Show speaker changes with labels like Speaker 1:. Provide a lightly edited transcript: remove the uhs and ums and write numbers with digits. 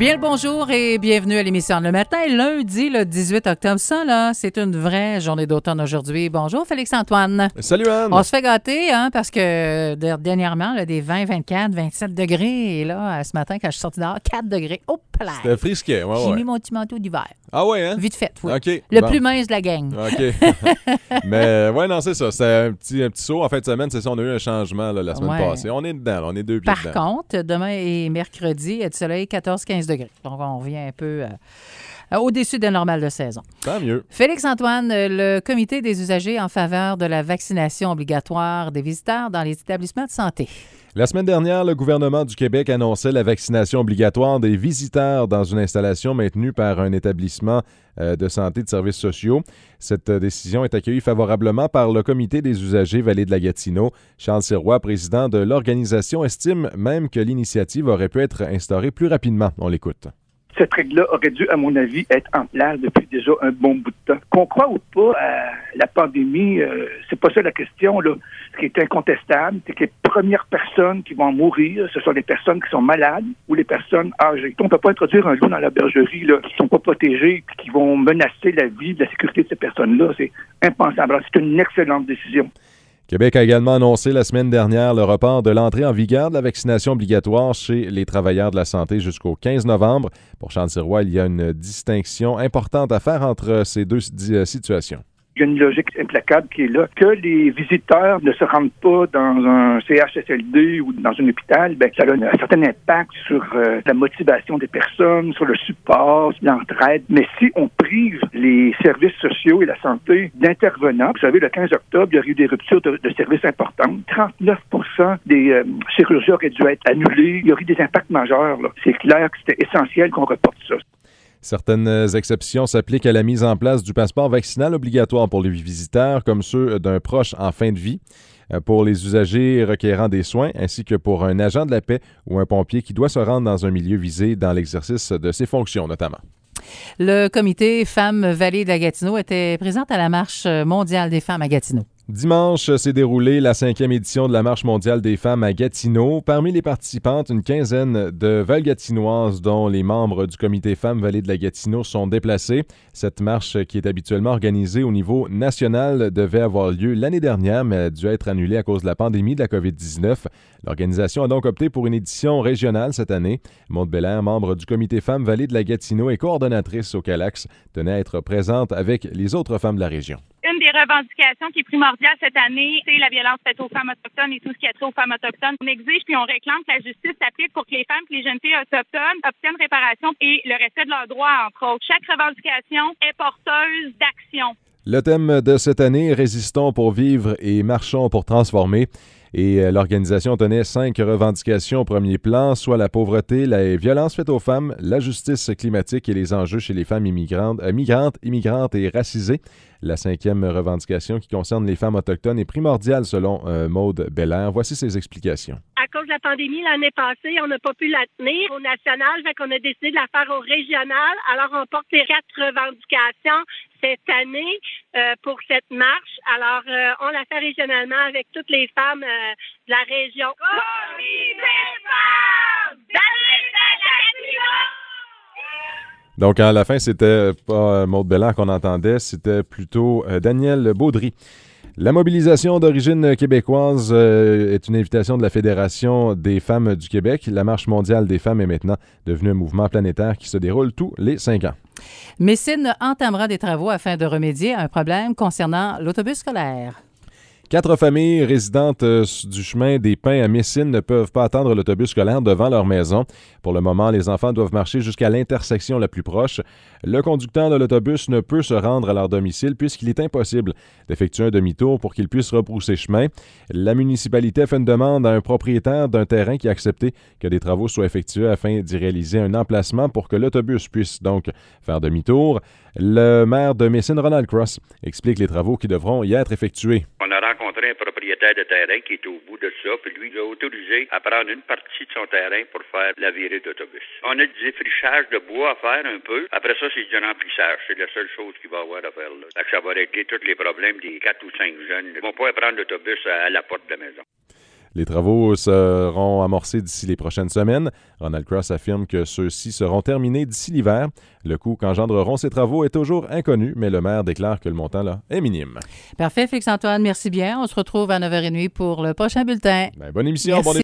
Speaker 1: Bien le bonjour et bienvenue à l'émission Le Matin, lundi, le 18 octobre. Ça, là, c'est une vraie journée d'automne aujourd'hui. Bonjour, Félix-Antoine.
Speaker 2: Salut, Anne.
Speaker 1: On se fait gâter, hein, parce que dernièrement, là, des 20, 24, 27 degrés. Et là, ce matin, quand je suis sortie dehors, 4 degrés. Hop là!
Speaker 2: C'était frisquet, ouais.
Speaker 1: J'ai mis mon petit manteau d'hiver.
Speaker 2: Ah ouais, hein?
Speaker 1: Vite fait, oui.
Speaker 2: OK.
Speaker 1: Le plus mince de la gang.
Speaker 2: OK. Mais, ouais, non, c'est ça. C'était un petit saut en fin de semaine. C'est ça, on a eu un changement là, la semaine passée. On est dedans, là, on est deux pieds dedans.
Speaker 1: Par contre, demain et mercredi, il y a du soleil, 14-15 degrés. Donc, on revient un peu au-dessus de la normale de saison.
Speaker 2: Tant mieux.
Speaker 1: Félix-Antoine, le comité des usagers en faveur de la vaccination obligatoire des visiteurs dans les établissements de santé.
Speaker 2: La semaine dernière, le gouvernement du Québec annonçait la vaccination obligatoire des visiteurs dans une installation maintenue par un établissement de santé de services sociaux. Cette décision est accueillie favorablement par le comité des usagers Vallée de la Gatineau. Charles Sirois, président de l'organisation, estime même que l'initiative aurait pu être instaurée plus rapidement. On l'écoute.
Speaker 3: Cette règle-là aurait dû, à mon avis, être en place depuis déjà un bon bout de temps. Qu'on croit ou pas à la pandémie, c'est pas ça la question, là. Ce qui est incontestable, c'est que les premières personnes qui vont mourir, ce sont les personnes qui sont malades ou les personnes âgées. On ne peut pas introduire un loup dans la bergerie, là, qui ne sont pas protégés et qui vont menacer la vie, la sécurité de ces personnes-là. C'est impensable. Alors, c'est une excellente décision.
Speaker 2: Québec a également annoncé la semaine dernière le report de l'entrée en vigueur de la vaccination obligatoire chez les travailleurs de la santé jusqu'au 15 novembre. Pour Charles Sirois, il y a une distinction importante à faire entre ces deux situations.
Speaker 3: Il y a une logique implacable qui est là. Que les visiteurs ne se rendent pas dans un CHSLD ou dans un hôpital, ça a un certain impact sur la motivation des personnes, sur le support, l'entraide. Mais si on prive les services sociaux et la santé d'intervenants, vous savez, le 15 octobre, il y a eu des ruptures de services importantes. 39% des chirurgies auraient dû être annulées. Il y aurait eu des impacts majeurs, là. C'est clair que c'était essentiel qu'on reporte ça.
Speaker 2: Certaines exceptions s'appliquent à la mise en place du passeport vaccinal obligatoire pour les visiteurs, comme ceux d'un proche en fin de vie, pour les usagers requérant des soins, ainsi que pour un agent de la paix ou un pompier qui doit se rendre dans un milieu visé dans l'exercice de ses fonctions, notamment.
Speaker 1: Le comité Femmes Vallée de la Gatineau était présent à la Marche mondiale des femmes à Gatineau.
Speaker 2: Dimanche s'est déroulée la 5e édition de la Marche mondiale des femmes à Gatineau. Parmi les participantes, une quinzaine de Val-Gatinoises dont les membres du comité Femmes Vallée de la Gatineau sont déplacés. Cette marche, qui est habituellement organisée au niveau national, devait avoir lieu l'année dernière, mais a dû être annulée à cause de la pandémie de la COVID-19. L'organisation a donc opté pour une édition régionale cette année. Maude Belair, membre du comité Femmes Vallée de la Gatineau et coordonnatrice au CALAX, tenait à être présente avec les autres femmes de la région.
Speaker 4: Une des revendications qui est primordiale cette année, c'est la violence faite aux femmes autochtones et tout ce qui a trait aux femmes autochtones. On exige puis on réclame que la justice s'applique pour que les femmes et les jeunes filles autochtones obtiennent réparation et le respect de leurs droits, entre autres. Chaque revendication est porteuse d'action.
Speaker 2: Le thème de cette année, Résistons pour vivre et marchons pour transformer. Et l'organisation tenait 5 revendications au premier plan, soit la pauvreté, la violence faite aux femmes, la justice climatique et les enjeux chez les femmes immigrantes et racisées. La 5e revendication qui concerne les femmes autochtones est primordiale selon Maude Belair. Voici ses explications.
Speaker 5: À cause de la pandémie, l'année passée, on n'a pas pu la tenir au national, fait qu'on a décidé de la faire au régional. Alors, on porte les 4 revendications cette année pour cette marche. Alors, on la fait régionalement avec toutes les femmes de la région.
Speaker 2: Donc, à la fin, c'était pas Maude Belair qu'on entendait, c'était plutôt Daniel Baudry. La mobilisation d'origine québécoise est une invitation de la Fédération des femmes du Québec. La Marche mondiale des femmes est maintenant devenue un mouvement planétaire qui se déroule tous les 5 ans.
Speaker 1: Messine entamera des travaux afin de remédier à un problème concernant l'autobus scolaire.
Speaker 2: 4 familles résidentes du chemin des Pins à Messine ne peuvent pas attendre l'autobus scolaire devant leur maison. Pour le moment, les enfants doivent marcher jusqu'à l'intersection la plus proche. Le conducteur de l'autobus ne peut se rendre à leur domicile puisqu'il est impossible d'effectuer un demi-tour pour qu'ils puissent rebrousser chemin. La municipalité a fait une demande à un propriétaire d'un terrain qui a accepté que des travaux soient effectués afin d'y réaliser un emplacement pour que l'autobus puisse donc faire demi-tour. Le maire de Messine, Ronald Cross, explique les travaux qui devront y être effectués.
Speaker 6: On a rencontré un propriétaire de terrain qui est au bout de ça, puis lui, il a autorisé à prendre une partie de son terrain pour faire la virée d'autobus. On a du défrichage de bois à faire un peu. Après ça, c'est du remplissage. C'est la seule chose qu'il va avoir à faire là. Ça va régler tous les problèmes des 4 ou 5 jeunes. Ils vont pas prendre l'autobus à la porte de la maison.
Speaker 2: Les travaux seront amorcés d'ici les prochaines semaines. Ronald Cross affirme que ceux-ci seront terminés d'ici l'hiver. Le coût qu'engendreront ces travaux est toujours inconnu, mais le maire déclare que le montant là est minime.
Speaker 1: Parfait, Félix-Antoine, merci bien. On se retrouve à 9h30 pour le prochain bulletin.
Speaker 2: Bonne émission, bon